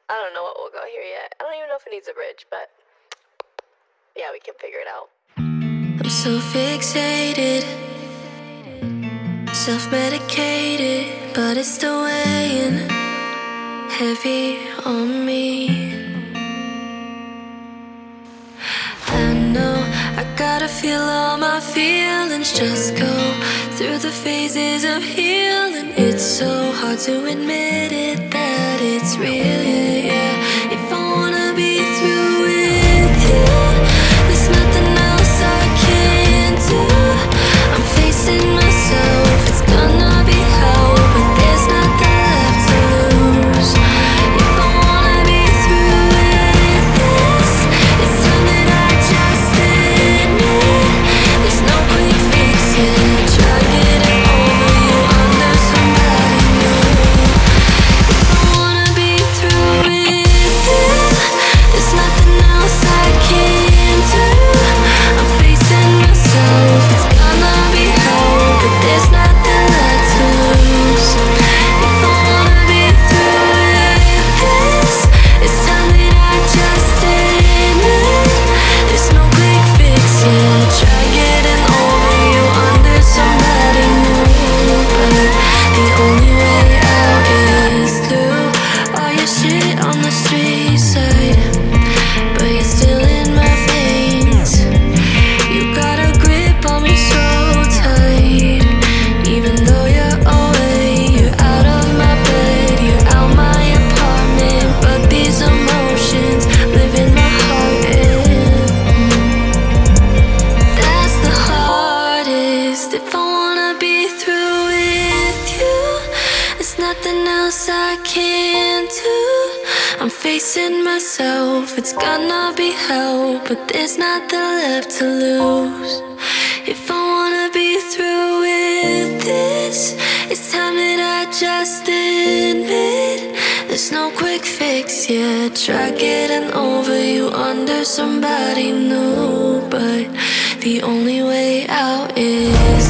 I don't know what we'll go here yet. I don't even know if it needs a bridge, but yeah, we can figure it out. I'm so fixated, self-medicated, but it's still weighing heavy on me. I know I gotta feel all my feelings, just go through the phases of healing. It's so hard to admit it, that it's real, yeah, yeah. If I wanna be through with you, there's nothing else I can do. I'm facing myself, it's gonna be hell, but there's nothing left to lose. If I wanna be through with this, it's time that I just admit there's no quick fix, yeah. Try getting over you under somebody new. If I wanna be through with you, there's nothing else I can do. I'm facing myself, it's gonna be hell, but there's nothing left to lose. If I wanna be through with this, it's time that I just admit there's no quick fix, yeah. Try getting over you under somebody new, but the only way out is through all your shit on the street side. But you're still in my veins. You got a grip on me so tight. Even though you're away, you're out of my bed, you're out my apartment. But these emotions live in my heart, and that's the hardest. If I wanna be through with you, there's nothing else I can do. I'm facing myself, it's gonna be hell, but there's nothing left to lose. If I wanna be through with this, it's time that I just admit there's no quick fix, yeah. Try getting over you under somebody new, but the only way out is